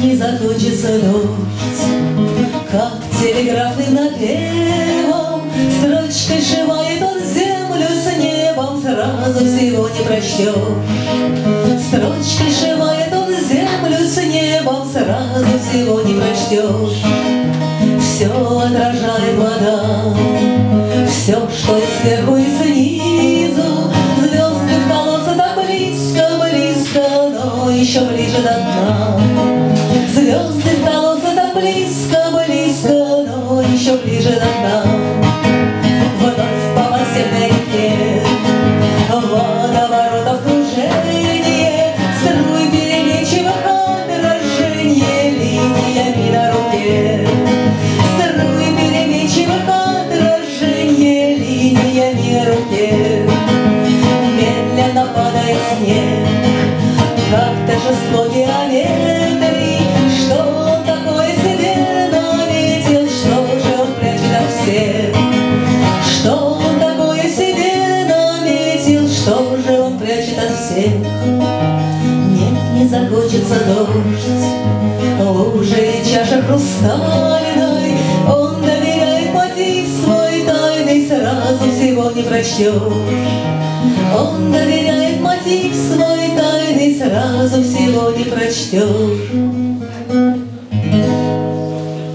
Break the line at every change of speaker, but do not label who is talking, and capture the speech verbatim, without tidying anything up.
не закончится дождь, как телеграфным напевом строчкой сшивает он землю с небом, сразу всего не прочтешь. Строчкой сшивает он землю с небом, сразу всего не прочтешь. Все отражает вода, все, что и сверху, и снизу. Звезды в колодце так близко, близко, но еще ближе до дна. Звезды в колодце так близко, близко, но еще ближе до дна. Вновь по подземной реке водоворотов кружение, струй переменчивых отражение линиями на руке. Струй переменчивых отражение линиями на руке. Медленно падает снег, как-то жестокий ветри. Что он такое себе наметил, что же он прячет от всех? Что он такое себе наметил, что же он прячет от всех? Нет, не закончится дождь, лужи и чаша хрустальной. Он доверяет мотив свой тайный, сразу всего не прочтешь. Он доверяет мотив свой тайный, сразу всего не прочтешь.